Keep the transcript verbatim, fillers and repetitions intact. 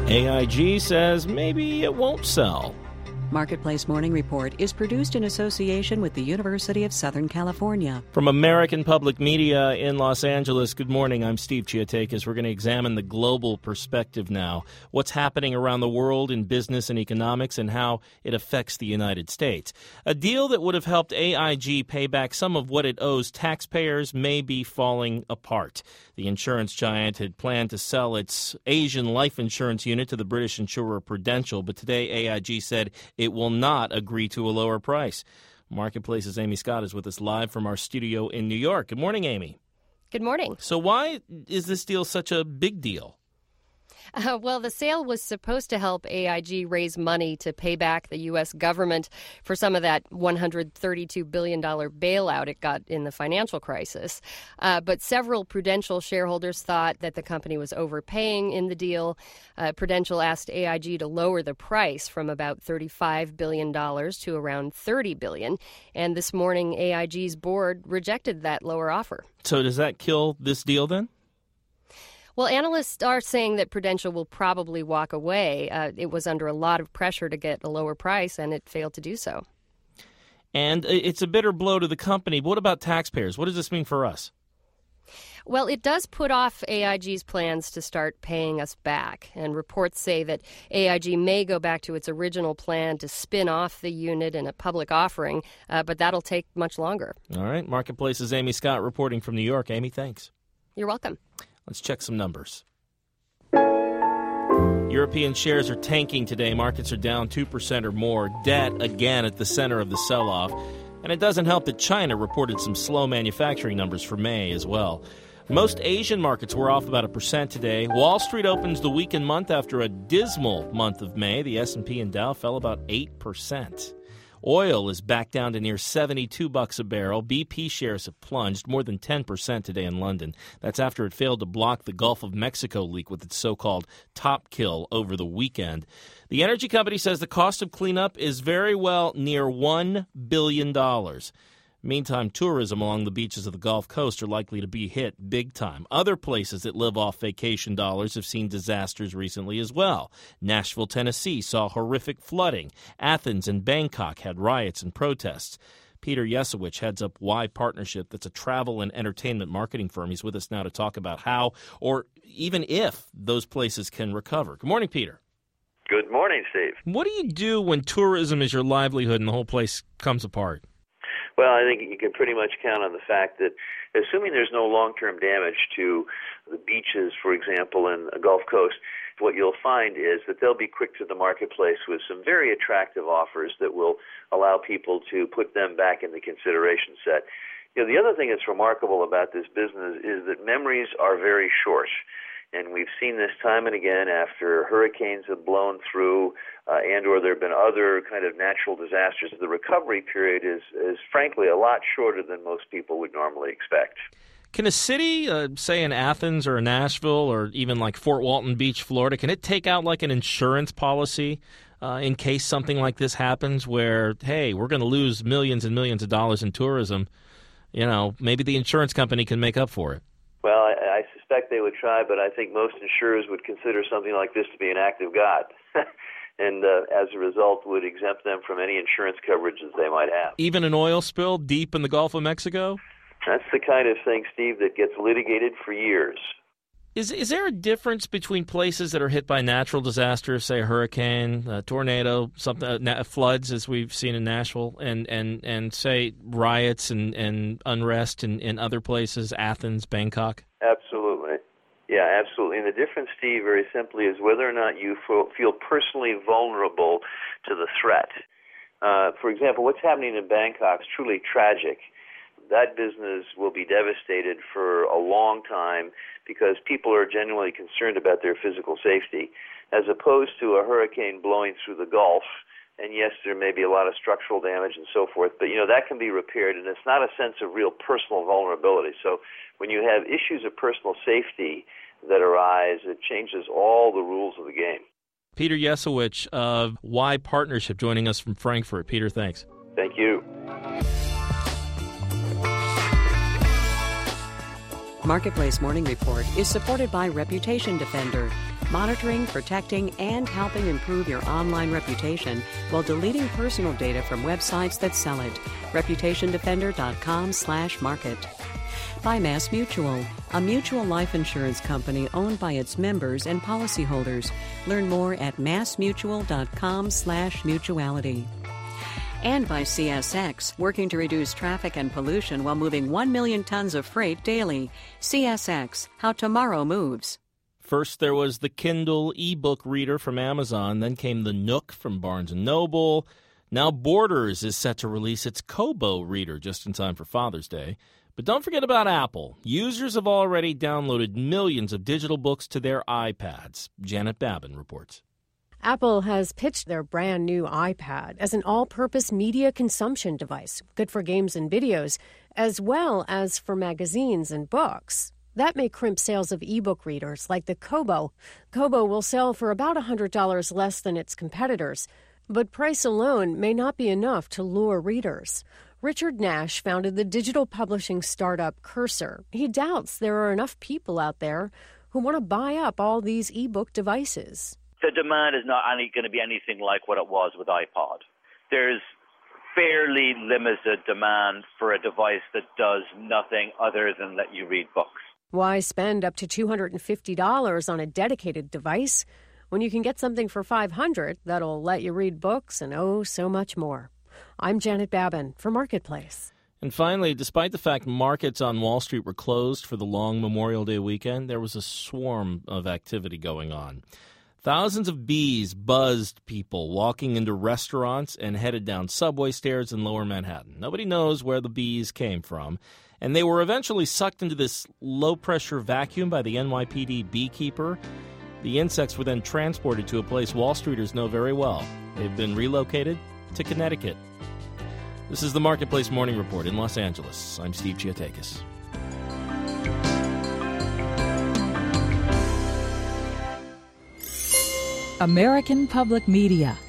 A I G says maybe it won't sell. Marketplace Morning Report is produced in association with the University of Southern California. From American Public Media in Los Angeles, good morning. I'm Steve Chiotakis. We're going to examine the global perspective now, what's happening around the world in business and economics and how it affects the United States. A deal that would have helped A I G pay back some of what it owes taxpayers may be falling apart. The insurance giant had planned to sell its Asian life insurance unit to the British insurer Prudential, but today A I G said it will not agree to a lower price. Marketplace's Amy Scott is with us live from our studio in New York. Good morning, Amy. Good morning. So why is this deal such a big deal? Uh, well, the sale was supposed to help A I G raise money to pay back the U S government for some of that one hundred thirty-two billion dollars bailout it got in the financial crisis. Uh, but several Prudential shareholders thought that the company was overpaying in the deal. Uh, Prudential asked A I G to lower the price from about thirty-five billion dollars to around thirty billion dollars. And this morning, A I G's board rejected that lower offer. So does that kill this deal then? Well, analysts are saying that Prudential will probably walk away. Uh, it was under a lot of pressure to get a lower price, and it failed to do so. And it's a bitter blow to the company. But what about taxpayers? What does this mean for us? Well, it does put off A I G's plans to start paying us back. And reports say that A I G may go back to its original plan to spin off the unit in a public offering, uh, but that'll take much longer. All right. Marketplace's Amy Scott reporting from New York. Amy, thanks. You're welcome. Let's check some numbers. European shares are tanking today. Markets are down two percent or more. Debt, again, at the center of the sell-off. And it doesn't help that China reported some slow manufacturing numbers for May as well. Most Asian markets were off about a percent today. Wall Street opens the weakened month after a dismal month of May. The S and P and Dow fell about eight percent. Oil is back down to near seventy-two bucks a barrel. B P shares have plunged more than ten percent today in London. That's after it failed to block the Gulf of Mexico leak with its so-called top kill over the weekend. The energy company says the cost of cleanup is very well near one billion dollars. Meantime, tourism along the beaches of the Gulf Coast are likely to be hit big time. Other places that live off vacation dollars have seen disasters recently as well. Nashville, Tennessee saw horrific flooding. Athens and Bangkok had riots and protests. Peter Yesowich heads up Y Partnership. That's a travel and entertainment marketing firm. He's with us now to talk about how or even if those places can recover. Good morning, Peter. Good morning, Steve. What do you do when tourism is your livelihood and the whole place comes apart? Well, I think you can pretty much count on the fact that, assuming there's no long-term damage to the beaches, for example, in the Gulf Coast, what you'll find is that they'll be quick to the marketplace with some very attractive offers that will allow people to put them back in the consideration set. You know, the other thing that's remarkable about this business is that memories are very short. And we've seen this time and again after hurricanes have blown through uh, and or there have been other kind of natural disasters. The recovery period is, is frankly, a lot shorter than most people would normally expect. Can a city, uh, say in Athens or Nashville or even like Fort Walton Beach, Florida, can it take out like an insurance policy uh, in case something like this happens where, hey, we're going to lose millions and millions of dollars in tourism? You know, maybe the insurance company can make up for it. Well, I, I suspect they would try, but I think most insurers would consider something like this to be an act of God, and uh, as a result would exempt them from any insurance coverages they might have. Even an oil spill deep in the Gulf of Mexico? That's the kind of thing, Steve, that gets litigated for years. Is is there a difference between places that are hit by natural disasters, say a hurricane, a tornado, something, uh, floods, as we've seen in Nashville, and, and, and say riots and, and unrest in, in other places, Athens, Bangkok? Absolutely. Yeah, absolutely. And the difference, Steve, very simply, is whether or not you feel, feel personally vulnerable to the threat. Uh, for example, what's happening in Bangkok is truly tragic. That business will be devastated for a long time because people are genuinely concerned about their physical safety, as opposed to a hurricane blowing through the Gulf. And yes, there may be a lot of structural damage and so forth, but, you know, that can be repaired, and it's not a sense of real personal vulnerability. So when you have issues of personal safety that arise, it changes all the rules of the game. Peter Yesowich of Y Partnership joining us from Frankfurt. Peter, thanks. Thank you. Marketplace Morning Report is supported by Reputation Defender. monitoring, protecting, and helping improve your online reputation while deleting personal data from websites that sell it. reputation defender dot com slash market. By MassMutual, a mutual life insurance company owned by its members and policyholders. Learn more at massmutual dot com slash mutuality. And by C S X, working to reduce traffic and pollution while moving one million tons of freight daily. C S X, how tomorrow moves. First, there was the Kindle e-book reader from Amazon. Then came the Nook from Barnes and Noble. Now Borders is set to release its Kobo reader just in time for Father's Day. But don't forget about Apple. Users have already downloaded millions of digital books to their iPads. Janet Babin reports. Apple has pitched their brand new iPad as an all-purpose media consumption device, good for games and videos, as well as for magazines and books. That may crimp sales of ebook readers like the Kobo. Kobo will sell for about one hundred dollars less than its competitors, but price alone may not be enough to lure readers. Richard Nash founded the digital publishing startup Cursor. He doubts there are enough people out there who want to buy up all these ebook devices. The demand is not any, going to be anything like what it was with iPod. There's fairly limited demand for a device that does nothing other than let you read books. Why spend up to two hundred fifty dollars on a dedicated device when you can get something for five hundred dollars that'll let you read books and oh so much more? I'm Janet Babin for Marketplace. And finally, despite the fact markets on Wall Street were closed for the long Memorial Day weekend, there was a swarm of activity going on. Thousands of bees buzzed people walking into restaurants and headed down subway stairs in Lower Manhattan. Nobody knows where the bees came from, and they were eventually sucked into this low-pressure vacuum by the N Y P D beekeeper. The insects were then transported to a place Wall Streeters know very well. They've been relocated to Connecticut. This is the Marketplace Morning Report in Los Angeles. I'm Steve Chiotakis. American Public Media